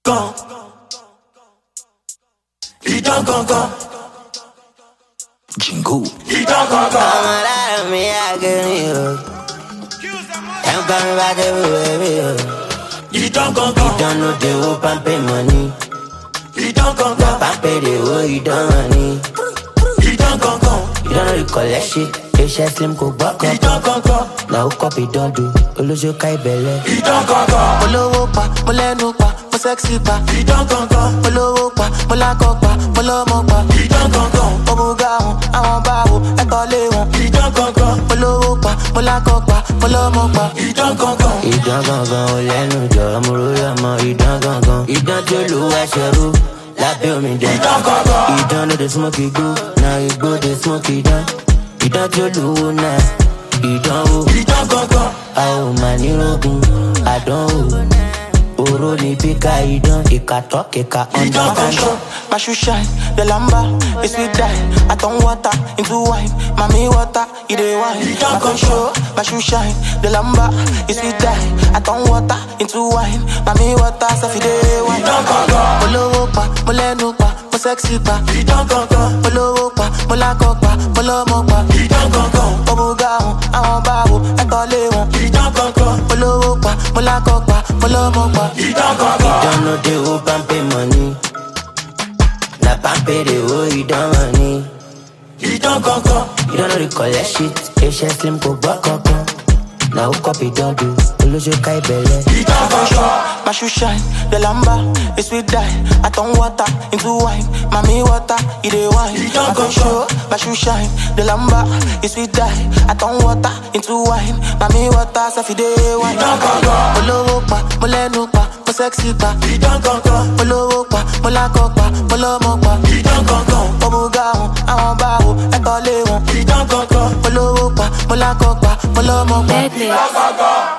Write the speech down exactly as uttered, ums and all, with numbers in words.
Gone. He done gone gone. Jingle. He done gone gone. Come on out of me, I get you. I'm coming back everywhere. He done gone gone. He don't know the hope and pay money. He done gone gone. Papa pay the way he done money. He done gone gone. You don't know the collect shit. H Slim go back up. He done gone gone. Now copy don't do. Olojo kai belle. He done gone gone. Molo pa, molo pa, mo sexy pa. He done gone gone. Molo pa, mola pa, molo mo pa. He done gone gone. Obuga won, awon bawo, e to le won. He done gone gone. Molo pa, mola pa, molo mo pa. He done gone gone. He done gone gone. O lẹ́nu jọ amúró lọ́mọ. He done gone gone. He done tó lu ẹ̀ṣẹ̀rú. Lábẹ́ omi dán. He done gone gone. He done no dey smoke igbó. Now igbó dey smoke idán. He done tó lu náà. He done o. He done gone gone. A ò mà ní rogun. Àdánwò. Oro ni pika idán. Ìka talk ìka understand. My shoe shine, the lamba, it's sweet die. I turn water into wine. Mommy water, it dey wine. My control, my shoe shine, the lamba, it's sweet die. I turn water into wine. Mommy water, so it dey wine. Molo pa, molo pa, mo sexy pa. He done gone gone. Molo pa, mola pa, molo mo pa. He done gone gone. Obuga won, awon bawo, e to le won. He done gone gone. Molo pa, mola pa, molo mo pa. He done gone He gone. don't know the hope and pay money. Na pampe the way he done money. He done gone gone. You don't know the collect shit. H Slim go back up. Now copy don't do. Olojo kai belle. He done gone gone. My shoe shine, the lamba, it's sweet die. I turn water into wine. Mommy water, it dey wine. My control, my shoe shine, the lamba, it's sweet die. I turn water into wine. Mommy water, so it dey wine. He done gone gone. Molo pa, molo pa, mo sexy pa. He done gone gone. Molo pa, mola pa, molo mo pa. He done gone gone. Obuga won, awon bawo, e to le won. He done gone gone. Molo pa, mola pa, molo mo pa. Bad news.